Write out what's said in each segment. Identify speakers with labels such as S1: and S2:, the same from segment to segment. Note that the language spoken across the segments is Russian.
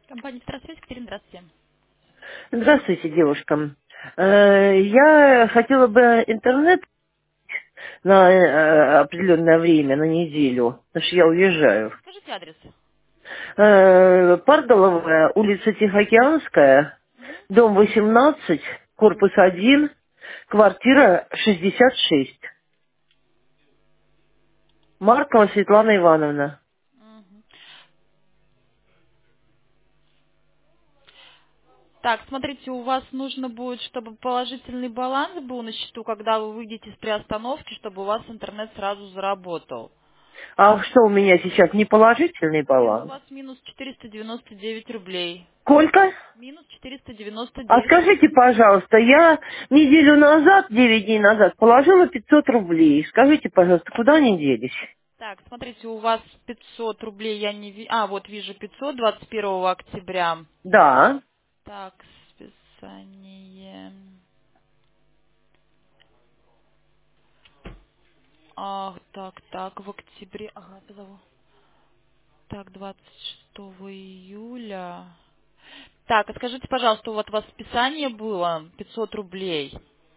S1: Компания «Старосвязь», Екатерина, здравствуйте.
S2: Здравствуйте, девушка. Я хотела бы интернет на определенное время, на неделю, потому что я уезжаю.
S1: Скажите адрес.
S2: Пардаловая, улица Тихоокеанская,
S1: Мгм.
S2: дом 18, корпус 1, квартира 66. Маркова Светлана Ивановна.
S1: Мгм. Так, смотрите, у вас нужно будет, чтобы положительный баланс был на счету, когда вы выйдете с приостановки, чтобы у вас интернет сразу заработал.
S2: А что у меня сейчас, неположительный
S1: Нет, у
S2: баланс?
S1: вас минус 499 рублей.
S2: Сколько?
S1: Минус
S2: А
S1: 499
S2: скажите,
S1: рублей.
S2: пожалуйста, я неделю назад, 9 дней назад, положила 500 рублей. Скажите, пожалуйста, куда они делись?
S1: Так, смотрите, у вас 500 рублей, я не вижу. А, вот вижу 500, 21 октября.
S2: Да.
S1: Так, списание. Так, в октябре. Ага, позову. Так, 26 июля. Так, а скажите, пожалуйста, вот у вас списание было 500 рублей.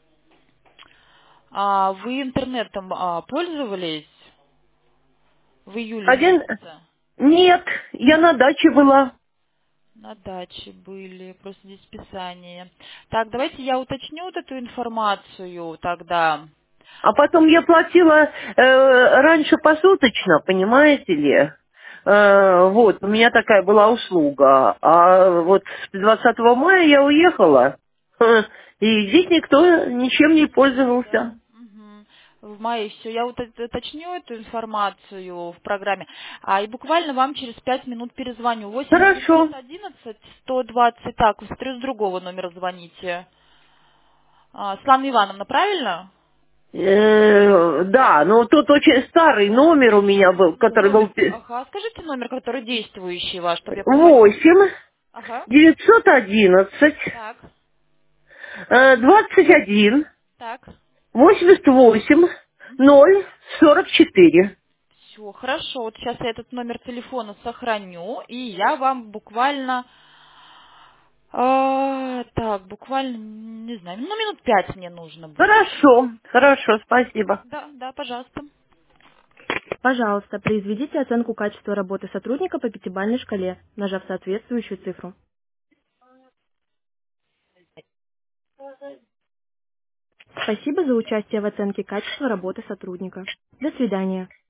S1: А вы интернетом пользовались в июле
S2: Один...
S1: месяце?
S2: Нет, я на даче была.
S1: На даче были, просто здесь списание. Так, давайте я уточню вот эту информацию тогда.
S2: А потом я платила раньше посуточно, понимаете ли? Вот, у меня такая была услуга. А вот с 20 мая я уехала. И здесь никто ничем не
S1: Да.
S2: пользовался.
S1: Мгм. В мае все. Я уточню эту информацию в программе. И буквально вам через 5 минут перезвоню. 8
S2: Хорошо.
S1: 911 120. Так, вы с другого номера звоните. Светлана Ивановна, правильно?
S2: Да, но тут очень старый номер у меня был,
S1: Ну,
S2: который
S1: номер.
S2: был
S1: Ага, скажите номер, который действующий ваш, чтобы я позвонила.
S2: 8
S1: Ага.
S2: 911
S1: Так,
S2: 21
S1: так.
S2: 88 044.
S1: Все, хорошо. Вот сейчас я этот номер телефона сохраню, и я вам буквально так, буквально, не знаю, ну, минут 5 мне нужно будет.
S2: Хорошо, хорошо, спасибо.
S1: Да, да, пожалуйста.
S3: Пожалуйста, произведите оценку качества работы сотрудника по пятибалльной шкале, нажав соответствующую цифру. Спасибо за участие в оценке качества работы сотрудника. До свидания.